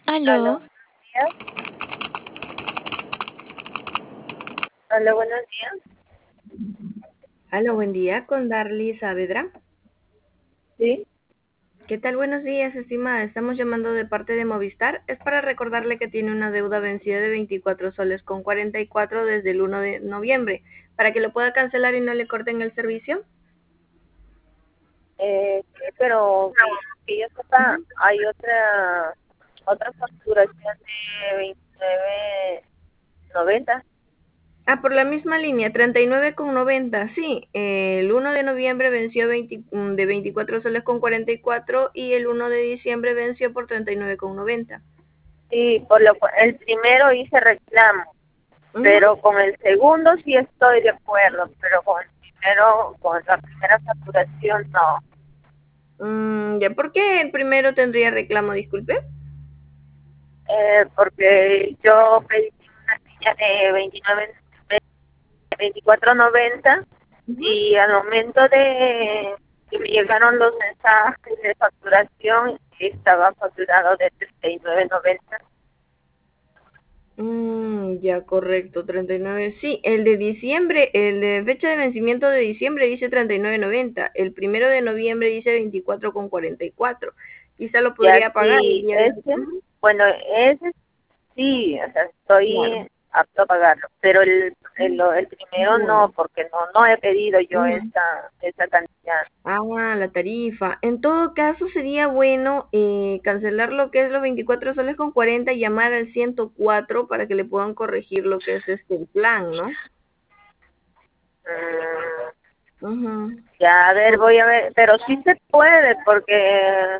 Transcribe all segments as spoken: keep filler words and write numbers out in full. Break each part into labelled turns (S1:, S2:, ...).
S1: Aló,
S2: Aló,
S1: días. Hola, buenos días.
S2: aló, buen día, con Darly Saavedra.
S1: Sí,
S2: ¿Qué tal? Buenos días, estimada. Estamos llamando de parte de Movistar. Es para recordarle que tiene una deuda vencida de veinticuatro soles con cuarenta y cuatro desde el uno de noviembre, para que lo pueda cancelar y no le corten el servicio.
S1: eh, sí, pero que, que yo sepa, hay otra otra facturación de veintinueve noventa.
S2: Ah, por la misma línea, treinta y nueve con noventa. Sí, eh, el uno de noviembre venció veinte mm, de veinticuatro soles con cuarenta y cuatro y el uno de diciembre venció por treinta y nueve con noventa.
S1: Sí, por lo cual el primero hice reclamo,
S2: Ujú.
S1: pero con el segundo sí estoy de acuerdo, pero con el primero, con la primera facturación no.
S2: Mm, ya, ¿por qué el primero tendría reclamo? Disculpe.
S1: Eh, porque yo pedí una niña de veintinueve, veinticuatro noventa.
S2: Ujú.
S1: Y al momento de que me llegaron los mensajes de facturación, estaba facturado de treinta y nueve noventa.
S2: Mm, ya, correcto, treinta y nueve. Sí, el de diciembre, el de fecha de vencimiento de diciembre dice treinta y nueve noventa. El primero de noviembre dice veinticuatro con cuarenta y cuatro. Quizá lo
S1: Y
S2: podría pagar el
S1: así,
S2: día de...
S1: ese,
S2: Ujú.
S1: bueno, ese sí, o sea,
S2: Claro.
S1: estoy apto a pagarlo, pero el, el, el primero
S2: Bueno.
S1: no, porque no no he pedido yo
S2: Ujú.
S1: esa, esa cantidad.
S2: Ah, la tarifa. En todo caso, sería bueno eh, cancelar lo que es los veinticuatro soles con cuarenta y llamar al ciento cuatro para que le puedan corregir lo que es este el plan, ¿no?
S1: Mm,
S2: Ujú.
S1: ya, a ver, voy a ver, pero sí se puede, porque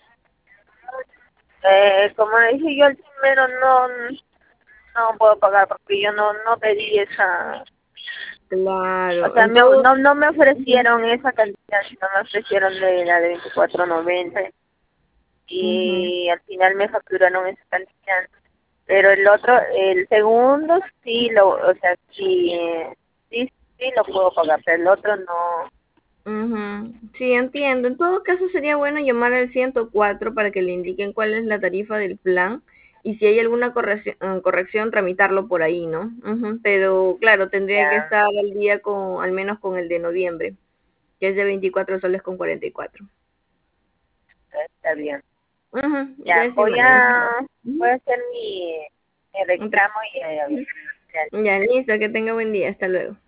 S1: eh, como dije yo, el primero no no puedo pagar porque yo no no pedí esa, o
S2: Claro,
S1: sea,
S2: en
S1: me,
S2: todo...
S1: no no me
S2: Ujú.
S1: ofrecieron esa cantidad, sino me ofrecieron de la de veinticuatro noventa,
S2: Ujú.
S1: y al final me facturaron esa cantidad. Pero el otro, el segundo sí lo, o sea, sí sí sí lo puedo pagar, pero el otro no.
S2: Ujú. Sí, entiendo. En todo caso, sería bueno llamar al ciento cuatro para que le indiquen cuál es la tarifa del plan y si hay alguna corrección, eh, corrección tramitarlo por ahí, ¿no? Ujú. Pero claro, tendría que
S1: Ya,
S2: estar al día con, al menos con el de noviembre, que es de veinticuatro soles con cuarenta y cuatro.
S1: está bien.
S2: Ujú.
S1: Ya,
S2: Ya,
S1: voy
S2: estimada.
S1: a voy
S2: Ujú.
S1: a hacer mi, mi reclamo y eh, a ver. Ya.
S2: Ya, listo, que tenga buen día. Hasta luego.